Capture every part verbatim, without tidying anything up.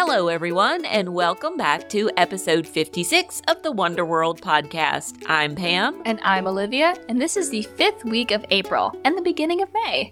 Hello, everyone, and welcome back to episode fifty-six of the Wonder World podcast. I'm Pam. And I'm Olivia, and this is the fifth week of April and the beginning of May.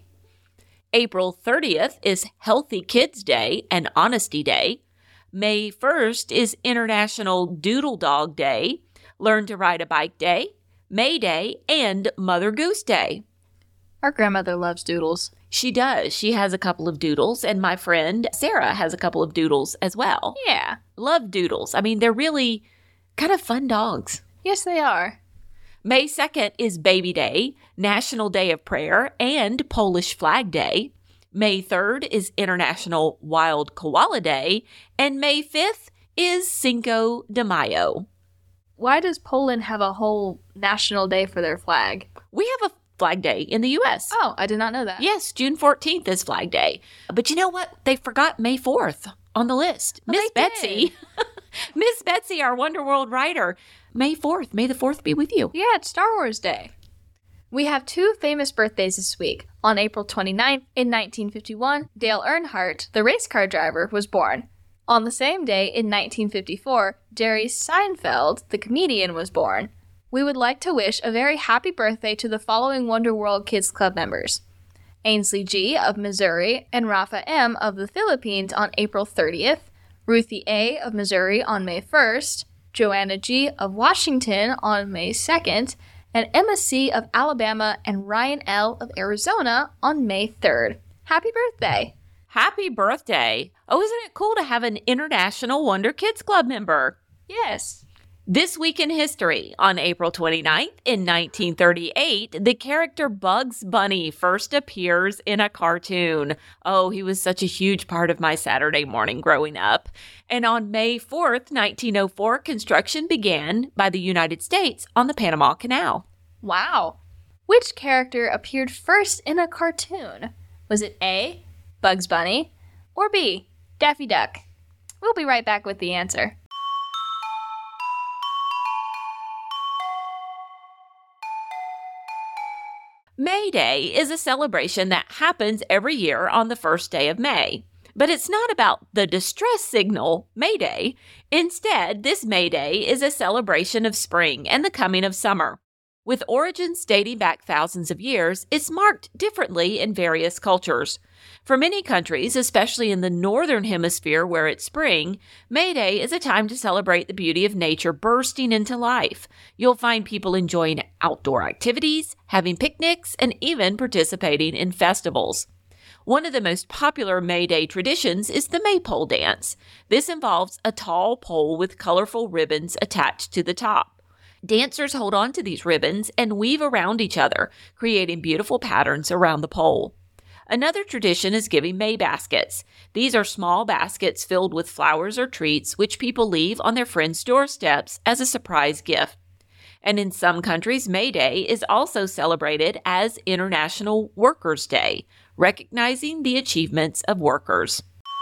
April thirtieth is Healthy Kids Day and Honesty Day. May first is International Doodle Dog Day, Learn to Ride a Bike Day, May Day, and Mother Goose Day. Our grandmother loves doodles. She does. She has a couple of doodles, and my friend Sarah has a couple of doodles as well. Yeah. Love doodles. I mean, they're really kind of fun dogs. Yes, they are. May second is Baby Day, National Day of Prayer, and Polish Flag Day. May third is International Wild Koala Day, and May fifth is Cinco de Mayo. Why does Poland have a whole national day for their flag? We have a Flag Day in the U S. Oh, I did not know that. Yes, June fourteenth is Flag Day. But you know what? They forgot May fourth on the list. Well, Miss Betsy, Miss Betsy, our Wonder World writer, May fourth. May the fourth be with you. Yeah, it's Star Wars Day. We have two famous birthdays this week. On April twenty-ninth, in nineteen fifty-one, Dale Earnhardt, the race car driver, was born. On the same day, in nineteen fifty-four, Jerry Seinfeld, the comedian, was born. We would like to wish a very happy birthday to the following Wonder World Kids Club members: Ainsley G. of Missouri and Rafa M. of the Philippines on April thirtieth, Ruthie A. of Missouri on May first, Joanna G. of Washington on May second, and Emma C. of Alabama and Ryan L. of Arizona on May third. Happy birthday! Happy birthday. Oh, isn't it cool to have an International Wonder Kids Club member? Yes. This week in history, on April twenty-ninth, in nineteen thirty-eight, the character Bugs Bunny first appears in a cartoon. Oh, he was such a huge part of my Saturday morning growing up. And on May fourth, nineteen oh four, construction began by the United States on the Panama Canal. Wow. Which character appeared first in a cartoon? Was it A, Bugs Bunny, or B, Daffy Duck? We'll be right back with the answer. May Day is a celebration that happens every year on the first day of May. But it's not about the distress signal, May Day. Instead, this May Day is a celebration of spring and the coming of summer. With origins dating back thousands of years, it's marked differently in various cultures. For many countries, especially in the northern hemisphere where it's spring, May Day is a time to celebrate the beauty of nature bursting into life. You'll find people enjoying outdoor activities, having picnics, and even participating in festivals. One of the most popular May Day traditions is the Maypole dance. This involves a tall pole with colorful ribbons attached to the top. Dancers hold on to these ribbons and weave around each other, creating beautiful patterns around the pole. Another tradition is giving May baskets. These are small baskets filled with flowers or treats which people leave on their friends' doorsteps as a surprise gift. And in some countries, May Day is also celebrated as International Workers' Day, recognizing the achievements of workers.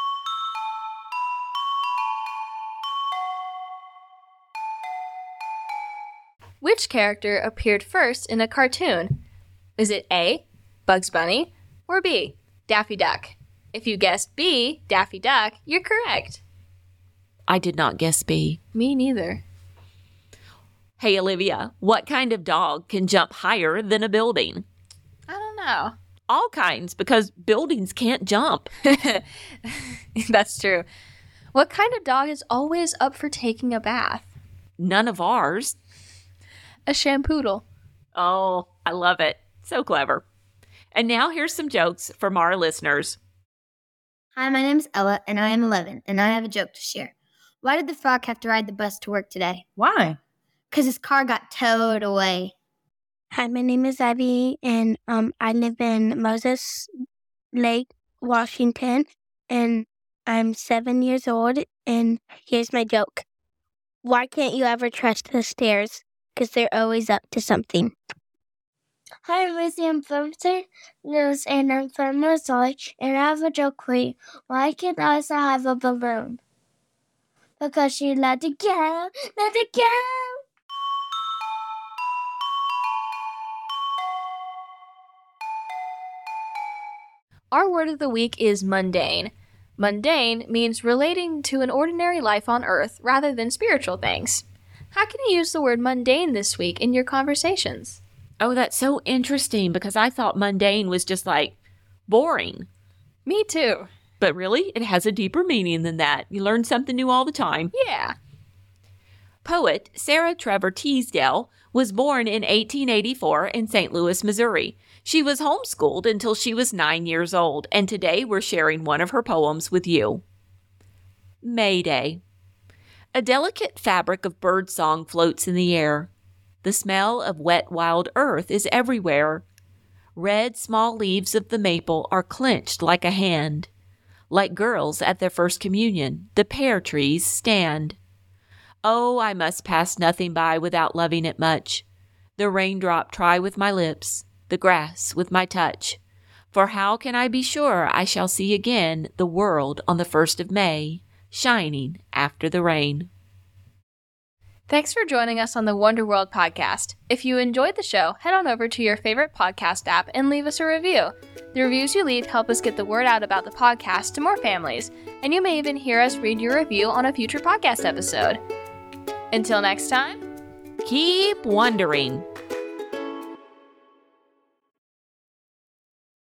Which character appeared first in a cartoon? Is it A, Bugs Bunny, or B, Daffy Duck? If you guessed B, Daffy Duck, you're correct. I did not guess B. Me neither. Hey, Olivia, what kind of dog can jump higher than a building? I don't know. All kinds, because buildings can't jump. That's true. What kind of dog is always up for taking a bath? None of ours. A shampoodle. Oh, I love it. So clever. And now here's some jokes from our listeners. Hi, my name is Ella, and I am eleven, and I have a joke to share. Why did the frog have to ride the bus to work today? Why? Because his car got towed away. Hi, my name is Abby, and um, I live in Moses Lake, Washington, and I'm seven years old, and here's my joke. Why can't you ever trust the stairs? Because they're always up to something. Hi, Lucy, I'm from Saint Louis, and I'm from Missouri, and I have a joke for you. Why can't Elsa have a balloon? Because she let it go, let it go. Our word of the week is mundane. Mundane means relating to an ordinary life on earth rather than spiritual things. How can you use the word mundane this week in your conversations? Oh, that's so interesting because I thought mundane was just like boring. Me too. But really, it has a deeper meaning than that. You learn something new all the time. Yeah. Poet Sarah Trevor Teasdale was born in eighteen eighty-four in Saint Louis, Missouri. She was homeschooled until she was nine years old, and today we're sharing one of her poems with you. May Day. A delicate fabric of birdsong floats in the air. The smell of wet wild earth is everywhere. Red small leaves of the maple are clenched like a hand. Like girls at their first communion, the pear trees stand. Oh, I must pass nothing by without loving it much. The raindrop try with my lips, the grass with my touch. For how can I be sure I shall see again the world on the first of May, shining after the rain? Thanks for joining us on the Wonder World podcast. If you enjoyed the show, head on over to your favorite podcast app and leave us a review. The reviews you leave help us get the word out about the podcast to more families, and you may even hear us read your review on a future podcast episode. Until next time, Keep wondering.